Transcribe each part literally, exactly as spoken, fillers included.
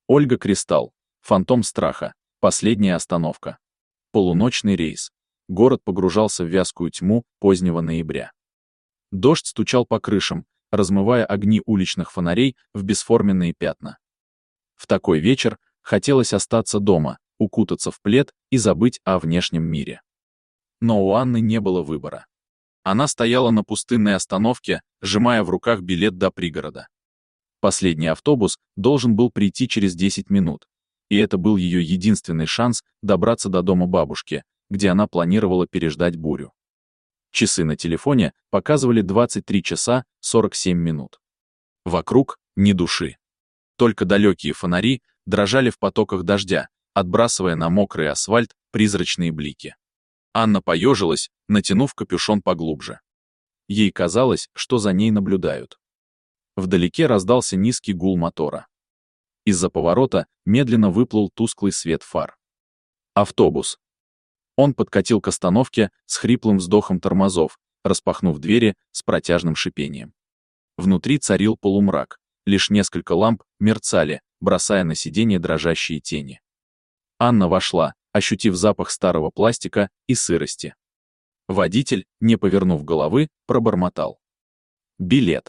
Ольга Кристалл. Фантом страха. Последняя остановка. Полуночный рейс. Город погружался в вязкую тьму позднего ноября. Дождь стучал по крышам, размывая огни уличных фонарей в бесформенные пятна. В такой вечер хотелось остаться дома, укутаться в плед и забыть о внешнем мире. Но у Анны не было выбора. Она стояла на пустынной остановке, сжимая в руках билет до пригорода. Последний автобус должен был прийти через десять минут, и это был ее единственный шанс добраться до дома бабушки, где она планировала переждать бурю. Часы на телефоне показывали двадцать три часа сорок семь минут. Вокруг ни души. Только далекие фонари дрожали в потоках дождя, отбрасывая на мокрый асфальт призрачные блики. Анна поежилась, натянув капюшон поглубже. Ей казалось, что за ней наблюдают. Вдалеке раздался низкий гул мотора. Из-за поворота медленно выплыл тусклый свет фар. Автобус. Он подкатил к остановке с хриплым вздохом тормозов, распахнув двери с протяжным шипением. Внутри царил полумрак, лишь несколько ламп мерцали, бросая на сиденье дрожащие тени. Анна вошла, ощутив запах старого пластика и сырости. Водитель, не повернув головы, пробормотал: «Билет».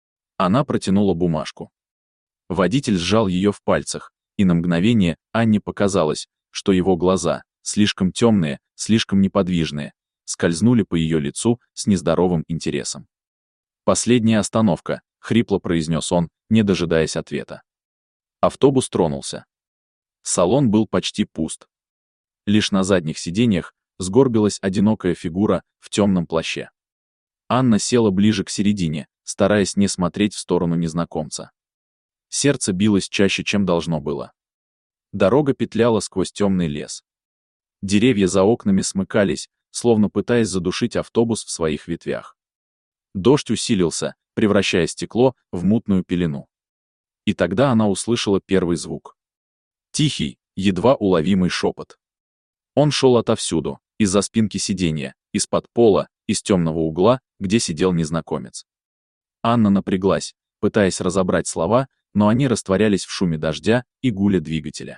Она протянула бумажку. Водитель сжал ее в пальцах, и на мгновение Анне показалось, что его глаза, слишком темные, слишком неподвижные, скользнули по ее лицу с нездоровым интересом. «Последняя остановка», — хрипло произнес он, не дожидаясь ответа. Автобус тронулся. Салон был почти пуст. Лишь на задних сиденьях сгорбилась одинокая фигура в темном плаще. Анна села ближе к середине, стараясь не смотреть в сторону незнакомца. Сердце билось чаще, чем должно было. Дорога петляла сквозь темный лес. Деревья за окнами смыкались, словно пытаясь задушить автобус в своих ветвях. Дождь усилился, превращая стекло в мутную пелену. И тогда она услышала первый звук. Тихий, едва уловимый шепот. Он шел отовсюду, из-за спинки сиденья, из-под пола, из темного угла, где сидел незнакомец. Анна напряглась, пытаясь разобрать слова, но они растворялись в шуме дождя и гуле двигателя.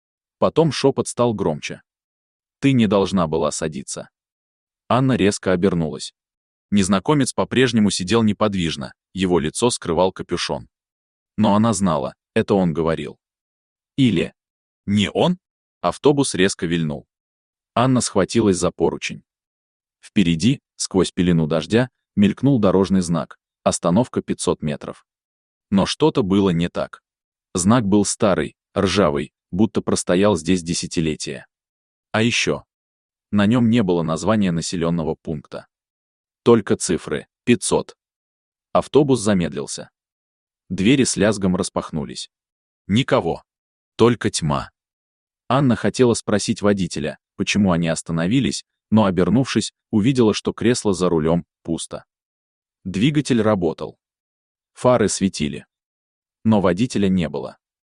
Потом шепот стал громче. «Ты не должна была садиться». Анна резко обернулась. Незнакомец по-прежнему сидел неподвижно, его лицо скрывал капюшон. Но она знала, это он говорил. Или не он? Автобус резко вильнул. Анна схватилась за поручень. Впереди, сквозь пелену дождя, мелькнул дорожный знак: остановка пятьсот метров. Но что-то было не так. Знак был старый, ржавый, будто простоял здесь десятилетия. А еще на нем не было названия населенного пункта. Только цифры — пятьсот. Автобус замедлился. Двери с лязгом распахнулись. Никого. Только тьма. Анна хотела спросить водителя, почему они остановились, но, обернувшись, увидела, что кресло за рулем пусто. Двигатель работал. Фары светили. Но водителя не было.